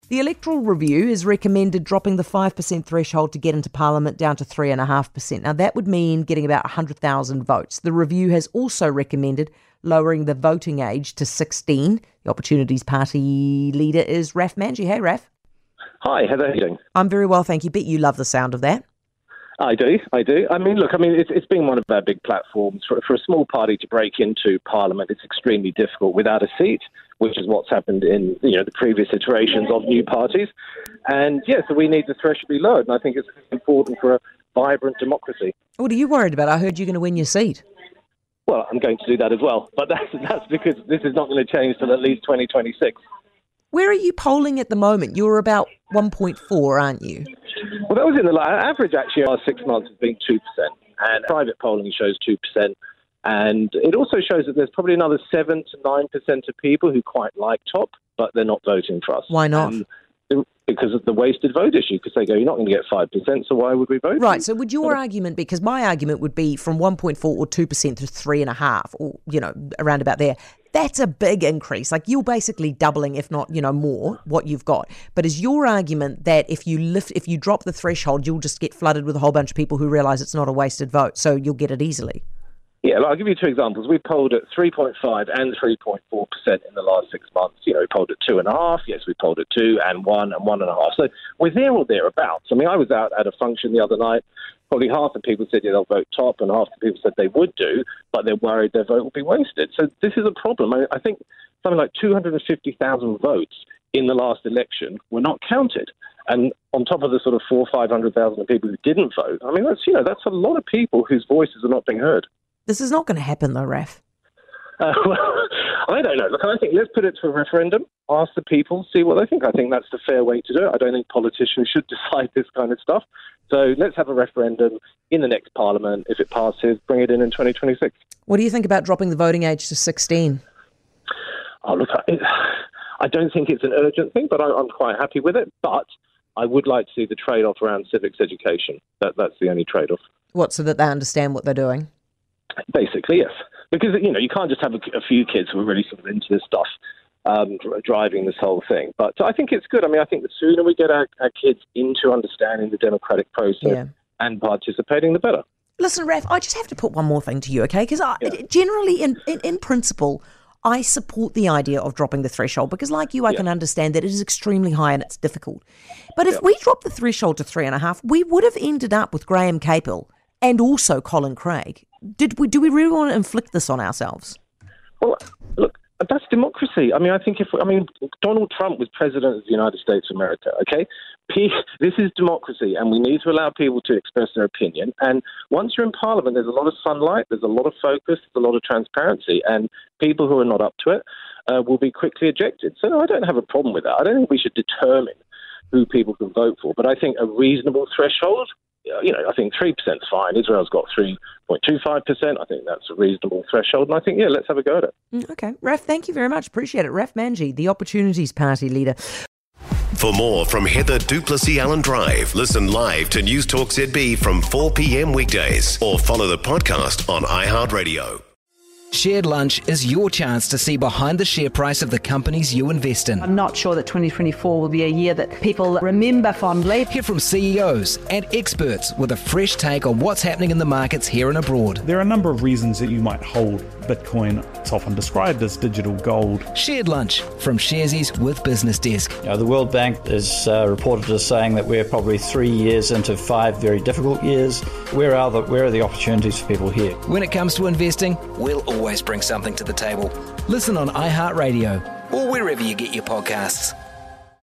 The Electoral Review has recommended dropping the 5% threshold to get into Parliament down to 3.5%. Now, that would mean getting about 100,000 votes. The review has also recommended lowering the voting age to 16. The Opportunities Party leader is Raf Manji. Hey, Raf. Hi, how are you doing? I'm very well, thank you. Bet you love the sound of that. I do. It's been one of our big platforms. For a small party to break into Parliament, it's extremely difficult without a seat, which is what's happened in the previous iterations of new parties. And so we need the threshold to be lowered, and I think it's important for a vibrant democracy. What are you worried about? I heard you're going to win your seat. Well, I'm going to do that as well, but that's because this is not going to change till at least 2026. Where are you polling at the moment? You're about 1.4, aren't you? Well, that was in the average, actually, our 6 months has been 2%, and private polling shows 2%. And it also shows that there's probably another 7 to 9% of people who quite like TOP, but they're not voting for us. Why not? Because of the wasted vote issue, because they go, you're not going to get 5%, so why would we vote? Right, so would your argument, because my argument would be from 1.4 or 2% to 3.5, or, around about there, that's a big increase. Like, you're basically doubling, if not, more, what you've got. But is your argument that if you drop the threshold, you'll just get flooded with a whole bunch of people who realise it's not a wasted vote, so you'll get it easily? Yeah, I'll give you two examples. We polled at 3.5 and 3.4% in the last 6 months. We polled at 2.5. Yes, we polled at 2 and 1 and 1.5. So we're there or thereabouts. I mean, I was out at a function the other night. Probably half the people said they'll vote TOP, and half the people said they would do, but they're worried their vote will be wasted. So this is a problem. I think something like 250,000 votes in the last election were not counted. And on top of the sort of 400,000 or 500,000 people who didn't vote, I mean, that's a lot of people whose voices are not being heard. This is not going to happen, though, Raf. Well, I don't know. Look, I think let's put it to a referendum, ask the people, see what they think. I think that's the fair way to do it. I don't think politicians should decide this kind of stuff. So let's have a referendum in the next Parliament. If it passes, bring it in 2026. What do you think about dropping the voting age to 16? Oh, look, I don't think it's an urgent thing, but I'm quite happy with it. But I would like to see the trade-off around civics education. That's the only trade-off. What, so that they understand what they're doing? Basically, yes. Because, you can't just have a few kids who are really sort of into this stuff driving this whole thing. But I think it's good. I mean, I think the sooner we get our kids into understanding the democratic process and participating, the better. Listen, Raf, I just have to put one more thing to you, okay? Because generally, in principle, I support the idea of dropping the threshold because, like you, I can understand that it is extremely high and it's difficult. But if we drop the threshold to 3.5, we would have ended up with Graham Capel and also Colin Craig. Do we really want to inflict this on ourselves? Well, look, that's democracy. I mean, Donald Trump was president of the United States of America, okay? This is democracy, and we need to allow people to express their opinion. And once you're in Parliament, there's a lot of sunlight, there's a lot of focus, there's a lot of transparency, and people who are not up to it will be quickly ejected. So I don't have a problem with that. I don't think we should determine who people can vote for, but I think a reasonable threshold, I think 3% is fine. Israel's got 3.25%. I think that's a reasonable threshold. And I think, let's have a go at it. Okay. Raf, thank you very much. Appreciate it. Raf Manji, the Opportunities Party leader. For more from Heather du Plessis-Allen Drive, listen live to News Talk ZB from 4 p.m. weekdays or follow the podcast on iHeartRadio. Shared Lunch is your chance to see behind the share price of the companies you invest in. I'm not sure that 2024 will be a year that people remember fondly. Hear from CEOs and experts with a fresh take on what's happening in the markets here and abroad. There are a number of reasons that you might hold Bitcoin. It's often described as digital gold. Shared Lunch from Sharesies with Business Desk. The World Bank is reported as saying that we're probably 3 years into 5 very difficult years. Where are the opportunities for people here? When it comes to investing, we'll always bring something to the table. Listen on iHeartRadio or wherever you get your podcasts.